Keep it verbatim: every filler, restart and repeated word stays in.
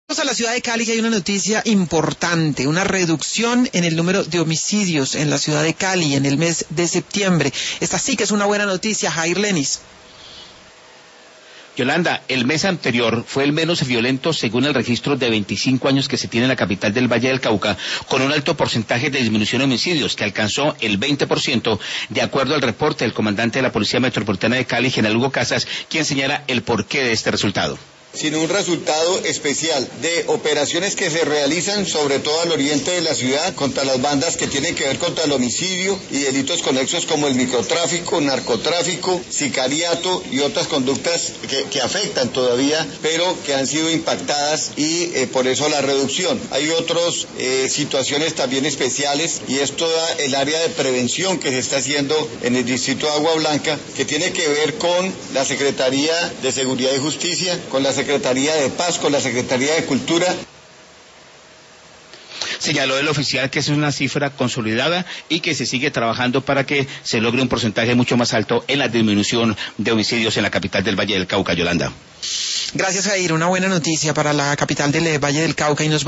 A la ciudad de Cali, que hay una noticia importante, una reducción en el número de homicidios en la ciudad de Cali en el mes de septiembre. Esta sí que es una buena noticia, Jair Lenis. Yolanda, el mes anterior fue el menos violento según el registro de veinticinco años que se tiene en la capital del Valle del Cauca, con un alto porcentaje de disminución de homicidios que alcanzó el veinte por ciento, de acuerdo al reporte del comandante de la Policía Metropolitana de Cali, general Hugo Casas, quien señala el porqué de este resultado. Sino un resultado especial de operaciones que se realizan sobre todo al oriente de la ciudad contra las bandas que tienen que ver contra el homicidio y delitos conexos como el microtráfico, narcotráfico, sicariato y otras conductas que, que afectan todavía, pero que han sido impactadas y eh, por eso la reducción. Hay otras eh, situaciones también especiales y es toda el área de prevención que se está haciendo en el distrito de Agua Blanca, que tiene que ver con la Secretaría de Seguridad y Justicia, con la Secretaría de Paz, con la Secretaría de Cultura. Señaló el oficial que es una cifra consolidada y que se sigue trabajando para que se logre un porcentaje mucho más alto en la disminución de homicidios en la capital del Valle del Cauca, Yolanda. Gracias, Jair. Una buena noticia para la capital del Valle del Cauca y nos